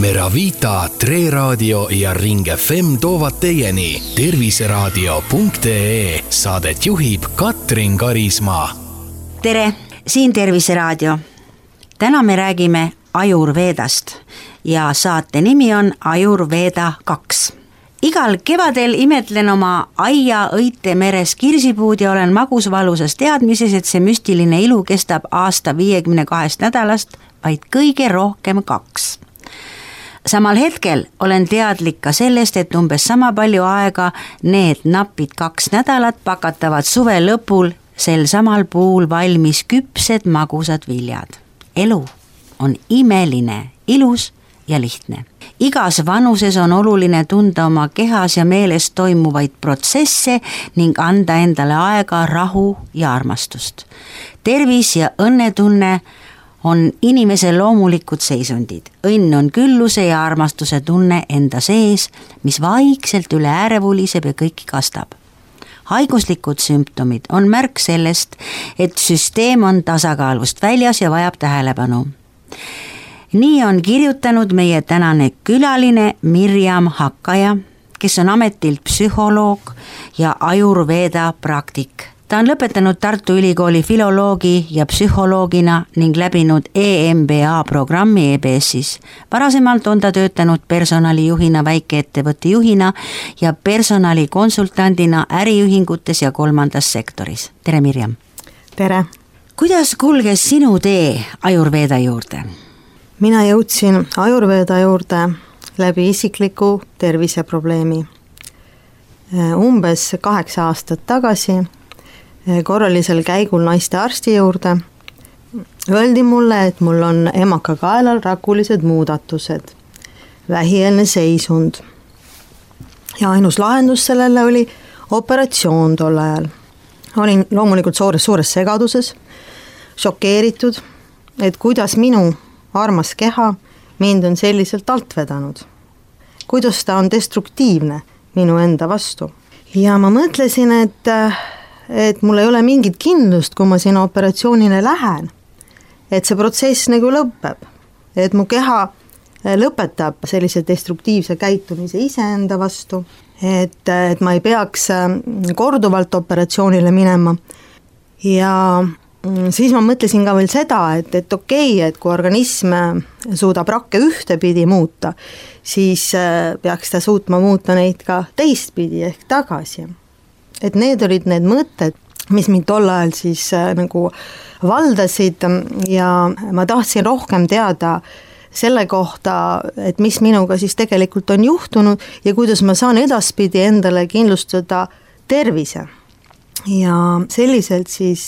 Meravita, Tre Raadio ja Ring FM toovad teieni terviseraadio.ee. Saadet juhib Katrin Karismaa. Tere, siin Terviseraadio. Täna me räägime Ayurvedast ja saate nimi on Ayurveda 2. Igal kevadel imetlen oma aia õite meres kirsipuud ja olen magusvalusas teadmises, et see müstiline ilu kestab aasta 52 nädalast vaid kõige rohkem 2. Samal hetkel olen teadlik ka sellest, et umbes sama palju aega need napid 2 nädalat pakatavad suve lõpul sel samal puul valmis küpsed magusad viljad. Elu on imeline, ilus ja lihtne. Igas vanuses on oluline tunda oma kehas ja meeles toimuvaid protsesse ning anda endale aega, rahu ja armastust. Tervis ja õnnetunne on inimese loomulikud seisundid. Õnn on külluse ja armastuse tunne enda sees, mis vaikselt üle ääre vuliseb ja kõiki kastab. Haiguslikud sümptomid on märk sellest, et süsteem on tasakaalust väljas ja vajab tähelepanu. Nii on kirjutanud meie tänane külaline Mirjam Hakkaja, kes on ametilt psühholoog ja Ayurveda praktik. Ta on lõpetanud Tartu Ülikooli filoloogi ja psühholoogina ning läbinud EMBA programmi EBS-is. Varasemalt on ta töötanud personalijuhina, väikeettevõtte juhina ja personalikonsultandina äriühingutes ja kolmandas sektoris. Tere, Mirjam! Tere! Kuidas kulges sinu tee Ayurveda juurde? Mina jõudsin Ayurveda juurde läbi isikliku terviseprobleemi. Umbes 8 aastat tagasi korralisel käigul naiste arsti juurde öeldi mulle, et mul on emakakaelal rakulised muudatused, vähieelne seisund. Ja ainus lahendus sellele oli operatsioon tol ajal. Olin loomulikult suures segaduses, šokeeritud, et kuidas minu armas keha mind on selliselt alt vedanud. Kuidas ta on destruktiivne minu enda vastu. Ja ma mõtlesin, et mul ei ole mingit kindlust, kui ma sinna operatsioonile lähen. Et see protsess nagu lõpeb. Et mu keha lõpetab sellise destruktiivse käitumise iseenda vastu. Et ma ei peaks korduvalt operatsioonile minema. Ja siis ma mõtlesin ka veel seda, et okei, et kui organism suudab rakke ühtepidi muuta, siis peaks ta suutma muuta neid ka teistpidi ehk tagasi. Et need olid need mõtted, mis mind tol ajal siis nagu valdasid ja ma tahtsin rohkem teada selle kohta, et mis minuga siis tegelikult on juhtunud ja kuidas ma saan edaspidi endale kindlustada tervise. Ja selliselt siis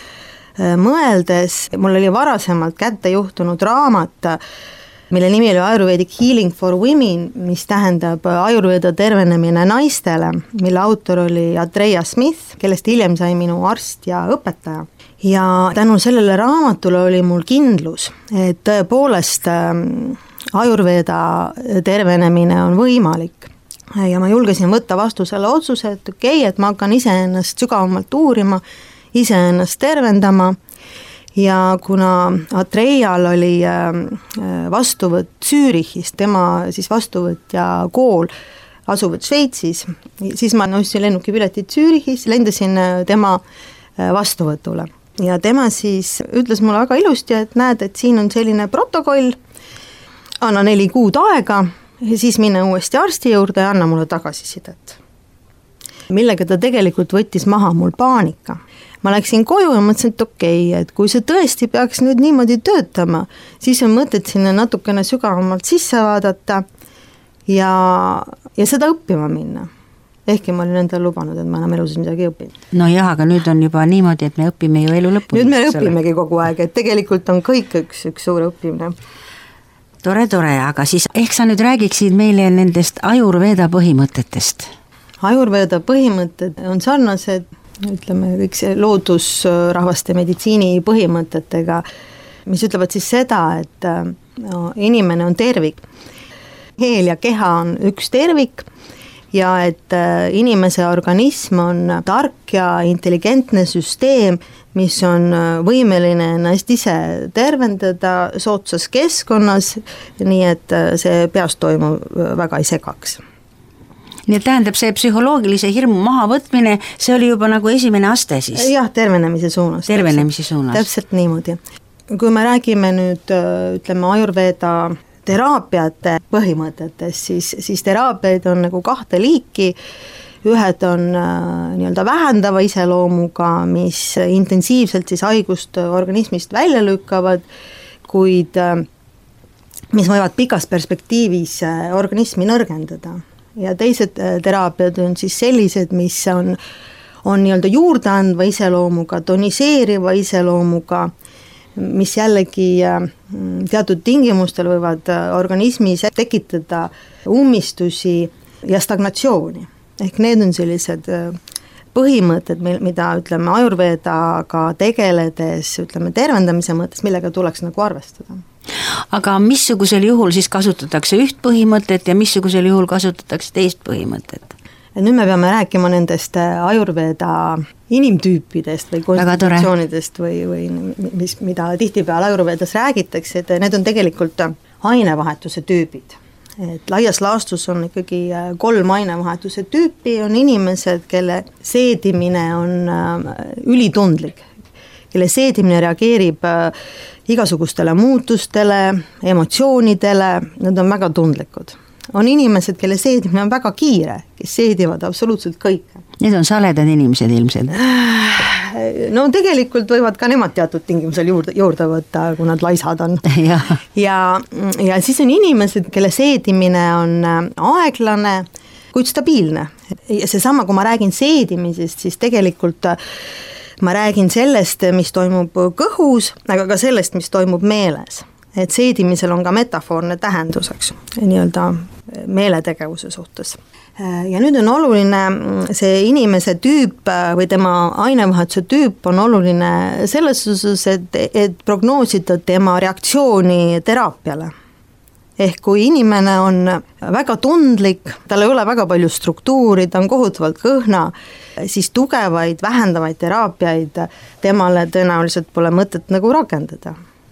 mõeldes, mul oli varasemalt kätte juhtunud raamat, mille nimi oli Ayurvedic Healing for Women, mis tähendab Ayurveda tervenemine naistele, mille autor oli Atreya Smith, kellest hiljem sai minu arst ja õpetaja. Ja tänu sellele raamatule oli mul kindlus, et tõepoolest Ayurveda tervenemine on võimalik. Ja ma julgesin võtta vastu selle otsuse, et okei, et ma hakkan iseennast sügavamalt uurima, iseennast tervendama ja kuna Atreyal oli vastuvõtt Zürichis, tema siis vastuvõtja kool asuvad Šveitsis, siis ma nõusin lennukipiletit Zürichis, lendasin tema vastuvõtule. Ja tema siis ütles mulle väga ilusti, et näed, et siin on selline protokoll, anna 4 kuud aega ja siis mine uuesti arsti juurde ja anna mulle tagasisidet. Millega ta tegelikult võttis maha mul paanika. Ma läksin koju ja mõtlesin, et okei, et kui see tõesti peaks nüüd niimoodi töötama, siis on mõtet sinna natukene sügavamalt sisse vaadata ja seda õppima minna. Ehkki ma olin endale lubanud, et ma enam elus midagi ei õpin. No jah, aga nüüd on juba niimoodi, et me õpime ju elu lõpuni. Nüüd me õpimegi kogu aeg, et tegelikult on kõik üks suur õppimine. Tore, aga siis ehk sa nüüd räägiksid meile nendest Ayurveda põhimõtetest. Ayurveda põhimõtted on sarnased, ütleme, kõik see loodusrahvaste meditsiini põhimõtetega, mis ütlevad siis seda, et inimene on tervik. Heel ja keha on üks tervik ja et inimese organism on tark ja intelligentne süsteem, mis on võimeline ennast ise tervendada soodsas keskkonnas, nii et see peast toimuv väga ei segaks. Nii et tähendab see psühholoogilise hirmu mahavõtmine, see oli juba nagu esimene aste siis? Jah, tervenemise suunas. Täpselt niimoodi. Kui me räägime nüüd, ütleme, Ayurveda teraapiate põhimõtetest, siis teraapiaid on nagu 2 liiki. Ühed on nii-öelda vähendava iseloomuga, mis intensiivselt siis haigust organismist välja lükkavad, kuid mis võivad pikas perspektiivis organismi nõrgendada. Ja teised teraapiad on siis sellised, mis on nii-öelda juurde andva iseloomuga, toniseeriva iseloomuga, mis jällegi teatud tingimustel võivad organismis tekitada ummistusi ja stagnatsiooni. Ehk need on sellised põhimõtted, mida ütleme Ayurvedaga tegeledes, ütleme tervendamise mõttes, millega tuleks nagu arvestada. Aga missugusel juhul siis kasutatakse üht põhimõtet ja missugusel juhul kasutatakse teist põhimõtet? Nüüd me peame rääkima nendest Ayurveda inimtüüpidest või konstitutsioonidest või mida tihtipeale Ayurvedas räägitakse, et need on tegelikult ainevahetuse tüübid. Et laias laastus on ikkagi 3 ainevahetuse tüüpi, on inimesed, kelle seedimine on ülitundlik, kelle seedimine reageerib igasugustele muutustele, emotsioonidele, nad on väga tundlikud. On inimesed, kelle seedimine on väga kiire, kes seedivad absoluutselt kõike. Need on saledad inimesed ilmselt. No tegelikult võivad ka nemad teatud tingimusel juurde võtta, kui nad laisad on. ja siis on inimesed, kelle seedimine on aeglane, kuid stabiilne. Ja seesama, kui ma räägin seedimisest, siis tegelikult ma räägin sellest, mis toimub kõhus, aga ka sellest, mis toimub meeles. Et seedimisel on ka metafoorne tähendus, eks, nii-öelda meeletegevuse suhtes. Ja nüüd on oluline see inimese tüüp või tema ainevahetuse tüüp on oluline selles suhtes, et prognoosida tema reaktsiooni teraapiale. Ehk kui inimene on väga tundlik, tal ei ole väga palju struktuuri, ta on kohutavalt kõhna, siis tugevaid, vähendavaid teraapiaid temale tõenäoliselt pole mõtet nagu rakendada.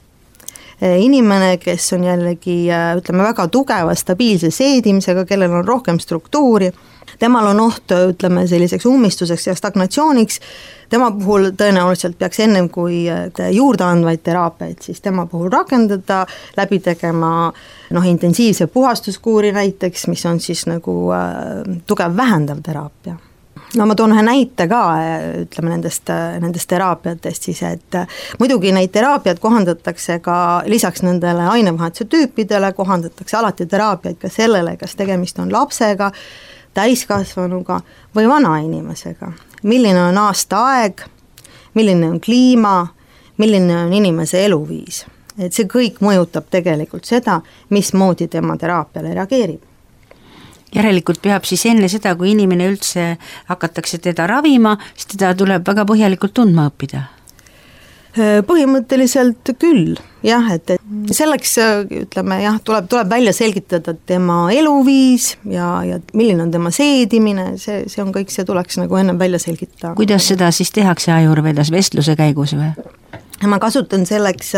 Inimene, kes on jällegi, ütleme, väga tugeva stabiilse seedimisega, kellel on rohkem struktuuri, temal on oht, ütleme, selliseks ummistuseks ja stagnatsiooniks, tema puhul tõenäoliselt peaks ennem kui juurde andvaid teraapiaid, siis tema puhul rakendada, läbi tegema intensiivse puhastuskuuri näiteks, mis on siis nagu tugev vähendav teraapia. No ma toon ühe näite ka, ütleme nendest teraapiatest siis, et muidugi neid teraapiaid kohandatakse ka lisaks nendele ainevahetuse tüüpidele, kohandatakse alati teraapiaid ka sellele, kas tegemist on lapsega, täiskasvanuga või vana inimesega. Milline on aastaaeg, milline on kliima, milline on inimese eluviis. Et see kõik mõjutab tegelikult seda, mismoodi tema teraapiale reageerib. Järelikult peab siis enne seda, kui inimene üldse hakatakse teda ravima, siis teda tuleb väga põhjalikult tundma õppida. Põhimõtteliselt küll, jah, et selleks ütleme, jah, tuleb välja selgitada tema eluviis ja milline on tema seedimine, see on kõik, see tuleks nagu ennem välja selgitada. Kuidas seda siis tehakse Ayurvedas vestluse käigus või? Ma kasutan selleks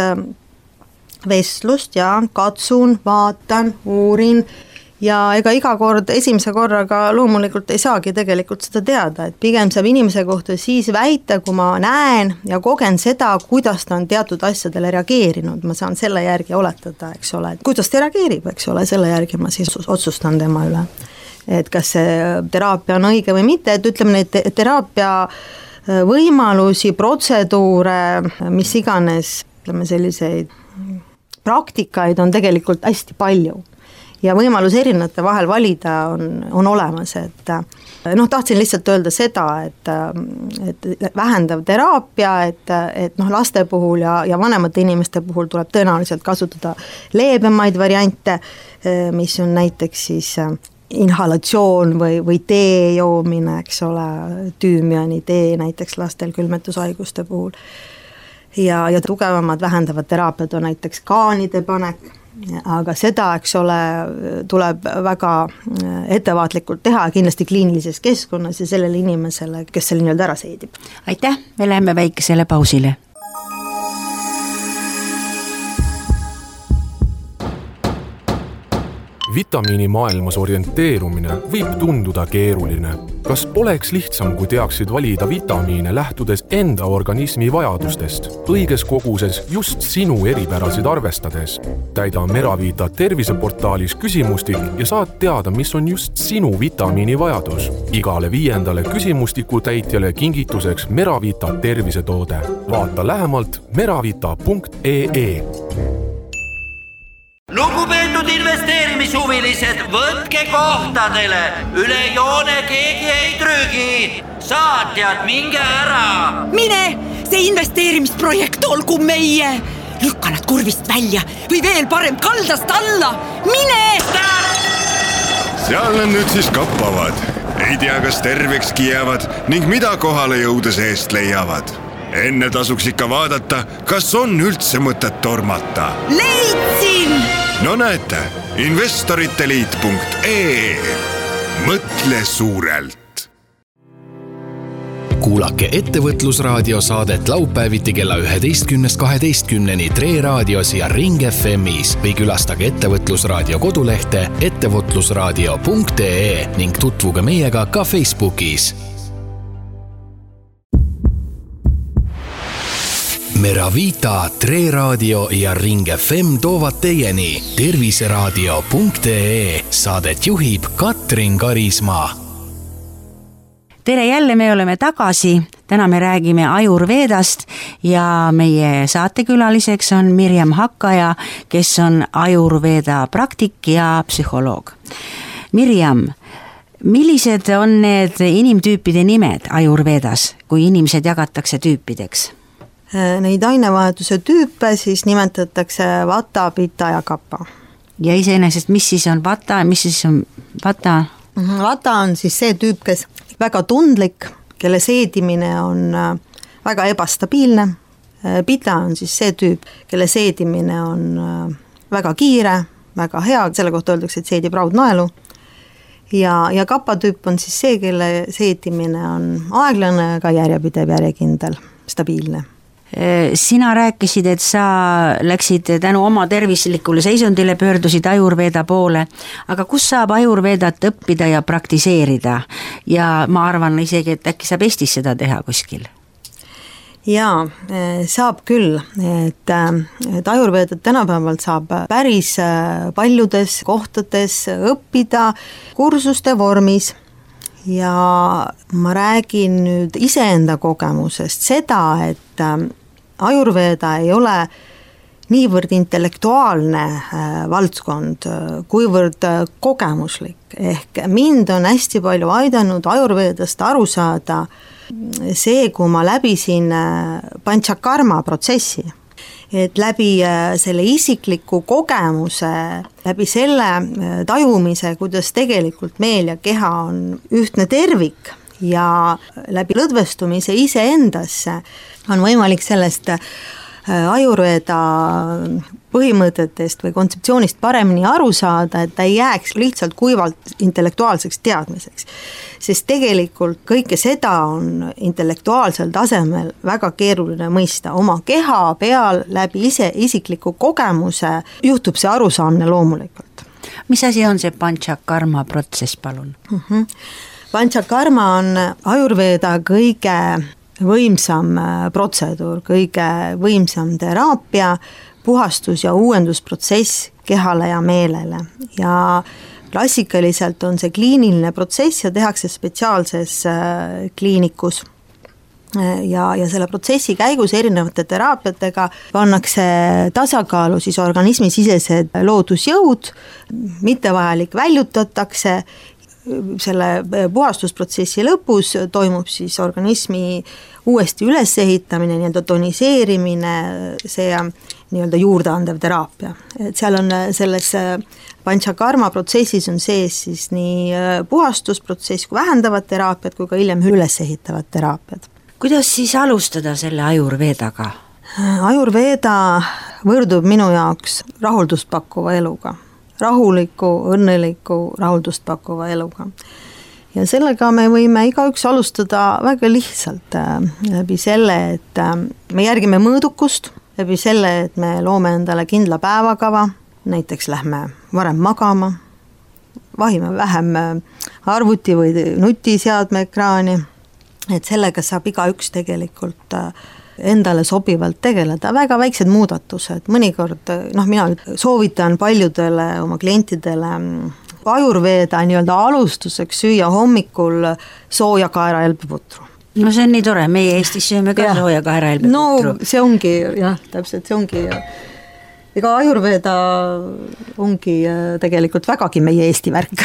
vestlust ja katsun, vaatan, uurin, ja ega iga kord esimese korraga loomulikult ei saagi tegelikult seda teada, et pigem saab inimese kohta siis väita, kui ma näen ja kogen seda, kuidas ta on teatud asjadele reageerinud, ma saan selle järgi oletada, eks ole, et kuidas ta reageerib, eks ole, selle järgi ma siis otsustan tema üle, et kas see teraapia on õige või mitte, et ütleme neid teraapia võimalusi, protseduure, mis iganes, ütleme selliseid praktikaid on tegelikult hästi palju. Ja võimalus erinevate vahel valida on olemas, et tahtsin lihtsalt öelda seda, et vähendav teraapia, et laste puhul ja vanemate inimeste puhul tuleb tõenäoliselt kasutada leebemaid variante, mis on näiteks siis inhalatsioon või tee joomine, eks ole, tüümiani tee näiteks lastel külmetushaiguste puhul. Ja tugevamad vähendavad teraapiad on näiteks kaanide panek, aga seda, eks ole, tuleb väga ettevaatlikult teha kindlasti kliinilises keskkonnas ja sellele inimesele, kes selle nii-öelda ära seedib. Aitäh, me läheme väikesele pausile. Vitamiinimaailmas orienteerumine võib tunduda keeruline. Kas oleks lihtsam, kui teaksid valida vitamiine lähtudes enda organismi vajadustest, õiges koguses just sinu eripärasid arvestades? Täida Meravita terviseportaalis küsimustik ja saad teada, mis on just sinu vitamiini vajadus. Igale 5. küsimustiku täitjale kingituseks Meravita tervisetoode. Vaata lähemalt meravita.ee. Lugupeetud investeerimishuvilised, võtke kohtadele, üle joone keegi ei trügi, saatjad, minge ära. Mine, see investeerimisprojekt olgu meie, lükka nad kurvist välja või veel parem kaldast alla, mine! Seal on nüüd siis kappavad, ei tea, kas tervekski jäävad ning mida kohale jõudes eest leiavad. Enne tasuks ikka vaadata, kas on üldse mõtet tormata. Leidsin! No näete, investoriteliit.ee. Mõtle suurelt. Kuulake Ettevõtlusraadio saadet laupäeviti kella 11.12 Tre Raadios ja Ring FM'is või külastage Ettevõtlusraadio kodulehte ettevõtlusraadio.ee ning tutvuge meiega ka Facebookis. Meravita, Tre Raadio ja Ring FM toovad teieni terviseraadio.ee. Saadet juhib Katrin Karismaa. Tere, jälle me oleme tagasi. Täna me räägime Ayurvedast ja meie saatekülaliseks on Mirjam Hakkaja, kes on Ayurveda praktik ja psühholoog. Mirjam, millised on need inimtüüpide nimed Ayurvedas, kui inimesed jagatakse tüüpideks? Neid ainevahetuse tüüpe siis nimetatakse vata, pita ja kappa. Ja iseenesest, mis siis on vata ja mis siis on vata? Vata on siis see tüüp, kes väga tundlik, kelle seedimine on väga ebastabiilne. Pita on siis see tüüp, kelle seedimine on väga kiire, väga hea, selle kohta öeldakse, et seedib raudnaelu. Ja kappa tüüp on siis see, kelle seedimine on aeglane, aga järjepidev, järjekindel, stabiilne. Sina rääkisid, et sa läksid tänu oma tervislikule seisundile, pöördusid Ayurveda poole, aga kus saab Ayurvedat õppida ja praktiseerida? Ja ma arvan isegi, et äkki saab Eestis seda teha kuskil? Jaa, saab küll, et Ayurvedat tänapäevalt saab päris paljudes kohtades õppida kursuste vormis. Ja ma räägin nüüd iseenda kogemusest seda, et Ayurveda ei ole niivõrd intellektuaalne valdkond, kuivõrd kogemuslik. Ehk mind on hästi palju aidanud Ayurvedast aru saada see, kui ma läbisin panchakarma protsessi. Et läbi selle isikliku kogemuse, läbi selle tajumise, kuidas tegelikult meel ja keha on ühtne tervik ja läbi lõdvestumise iseendasse on võimalik sellest Ayurveda põhimõtetest või kontseptsioonist paremini aru saada, et ta ei jääks lihtsalt kuivalt intellektuaalseks teadmiseks. Sest tegelikult kõike seda on intellektuaalsel tasemel väga keeruline mõista. Oma keha peal läbi isikliku kogemuse juhtub see arusaamine loomulikult. Mis asi on see panchakarma protsess, palun? Panchakarma on Ayurveda kõige võimsam protseduur, kõige võimsam teraapia, puhastus- ja uuendusprotsess kehale ja meelele. Ja klassikaliselt on see kliiniline protsess ja tehakse spetsiaalses kliinikus. Ja selle protsessi käigus erinevate teraapiatega pannakse tasakaalu siis organismi sisesed loodusjõud, mittevajalik väljutatakse. Selle puhastusprotsessi lõpus toimub siis organismi uuesti ülesehitamine, nii-öelda toniseerimine, see nii-öelda juurdeandev teraapia. Et seal on selles panchakarma protsessis on sees siis nii puhastusprotsess kui vähendavad teraapiad kui ka hiljem ülesehitavad teraapiad. Kuidas siis alustada selle Ayurvedaga? Ajurveeda võrdub minu jaoks rahuldust pakkuva eluga, rahuliku, õnneliku, rahuldust pakkuva eluga. Ja sellega me võime igaüks alustada väga lihtsalt läbi selle, et me järgime mõõdukust, läbi selle, et me loome endale kindla päevakava, näiteks lähme varem magama, vahime vähem arvuti või nutiseadme ekraani, et sellega saab igaüks tegelikult endale sobivalt tegeleda, väga väiksed muudatused, mõnikord, mina soovitan paljudele oma klientidele ajurveeda nii-öelda alustuseks süüa hommikul sooja kaerahelbeputru. No see on nii tore, meie Eestis sööme ka sooja kaerahelbeputru. No see ongi, täpselt, see ongi, ega ajurveeda ongi tegelikult vägagi meie Eesti värk.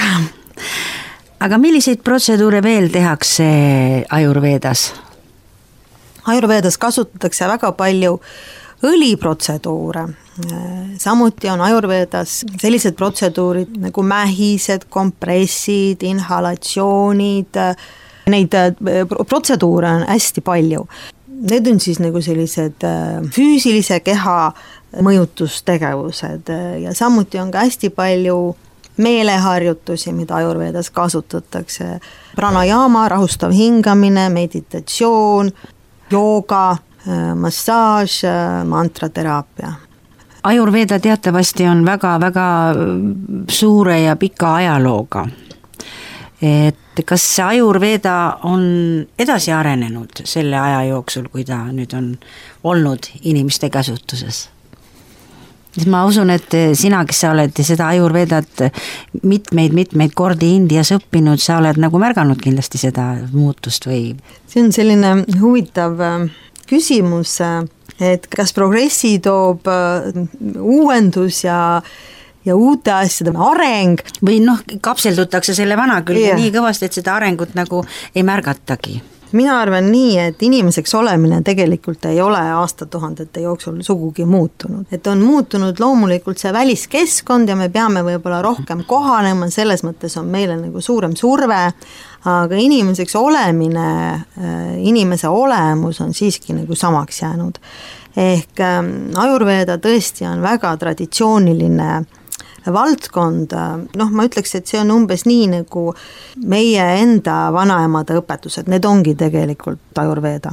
Aga milliseid protseduure veel tehakse ajurveedas? Ajurveedas kasutatakse väga palju õliprotseduure, samuti on ajurveedas sellised protseduurid nagu mähised, kompressid, inhalatsioonid, neid protseduure on hästi palju. Need on siis nagu sellised füüsilise keha mõjutustegevused ja samuti on ka hästi palju meeleharjutusi, mida ajurveedas kasutatakse, pranajama, rahustav hingamine, meditatsioon, jooga, massaaž, mantrateraapia. Ajurveeda teatavasti on väga-väga suure ja pika ajalooga. Et kas ajurveeda on edasi arenenud selle aja jooksul, kui ta nüüd on olnud inimeste käsutuses? Ma usun, et sina, kes sa oled seda ajurveedat mitmeid kordi Indias õppinud, sa oled nagu märganud kindlasti seda muutust või? See on selline huvitav küsimus, et kas progressi toob uuendus ja uute asjade areng. Või kapseldutakse selle vana külge nii kõvasti, et seda arengut nagu ei märgatagi. Mina arvan nii, et inimeseks olemine tegelikult ei ole aastatuhandete jooksul sugugi muutunud. Et on muutunud loomulikult see väliskeskkond ja me peame võib-olla rohkem kohanema, selles mõttes on meile nagu suurem surve, aga inimeseks olemine, inimese olemus on siiski nagu samaks jäänud. Ehk ajurveeda tõesti on väga traditsiooniline valdkond, ma ütleks, et see on umbes nii nagu meie enda vanaemade õpetused, need ongi tegelikult ajurveeda.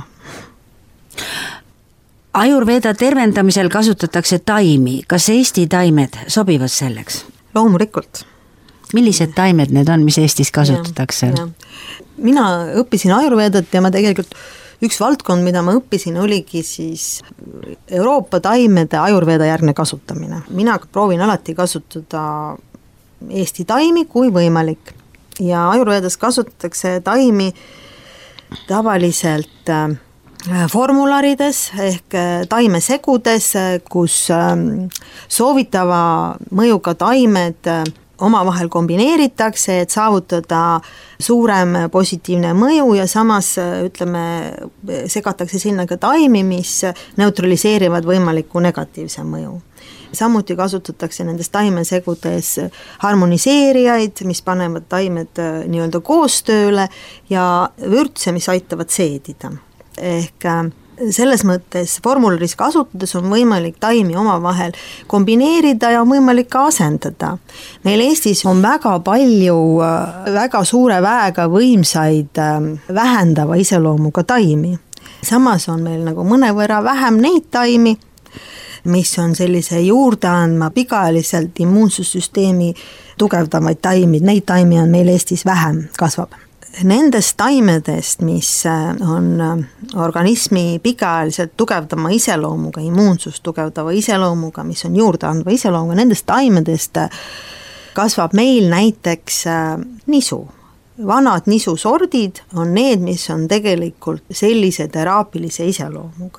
Ajurveeda tervendamisel kasutatakse taimi, kas Eesti taimed sobivad selleks? Loomulikult. Millised taimed need on, mis Eestis kasutatakse? Mina õppisin ajurveedat ja ma tegelikult üks valdkond, mida ma õppisin, oligi siis Euroopa taimede ajurveeda järgne kasutamine. Mina proovin alati kasutada Eesti taimi kui võimalik ja ajurveedas kasutatakse taimi tavaliselt formularides ehk taimesegudes, kus soovitava mõjuga taimed omavahel kombineeritakse, et saavutada suurem positiivne mõju ja samas segatakse sinna ka taimi, mis neutraliseerivad võimaliku negatiivse mõju. Samuti kasutatakse nendes taimesegudes harmoniseerijaid, mis panevad taimed nii-öelda koostööle ja vürtse, mis aitavad seedida. Ehk selles mõttes formularis kasutades on võimalik taimi omavahel kombineerida ja on võimalik ka asendada. Meil Eestis on väga palju väga suure väega võimsaid vähendava iseloomuga taimi. Samas on meil nagu mõnevõrra vähem neid taimi, mis on sellise juurde andma pikaajaliselt immuunsussüsteemi tugevdamaid taimid. Neid taimi on meil Eestis vähem, kasvab. Nendest taimedest, mis on organismi pikaajaliselt tugevdama iseloomuga, immuunsust tugevdava iseloomuga, mis on juurde andva iseloomuga, nendest taimedest kasvab meil näiteks nisu. Vanad nisusordid on need, mis on tegelikult sellise teraapilise iseloomuga.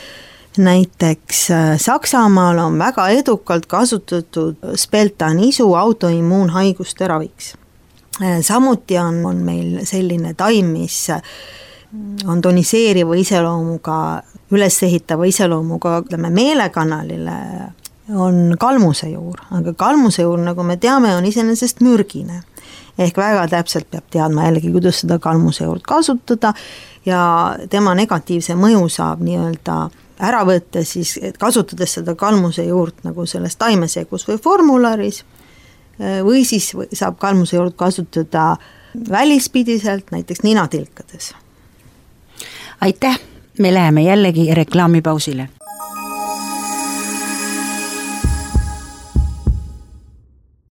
Näiteks Saksamaal on väga edukalt kasutatud spelta nisu autoimmuunhaiguste raviks. Samuti on meil selline taim, mis on toniseeriva iseloomuga, ülesehitava iseloomuga, meelekanalile, on kalmusejuur, aga kalmusejuur, nagu me teame, on iseenesest mürgine. Ehk väga täpselt peab teadma jällegi, kuidas seda kalmusejuurt kasutada ja tema negatiivse mõju saab nii-öelda ära võtta, siis kasutades seda kalmuse juurt nagu selles taimesegus või formularis, või siis saab kalmuse juurt kasutada välispidiselt, näiteks ninatilkades. Aitäh, me läheme jällegi reklaamipausile.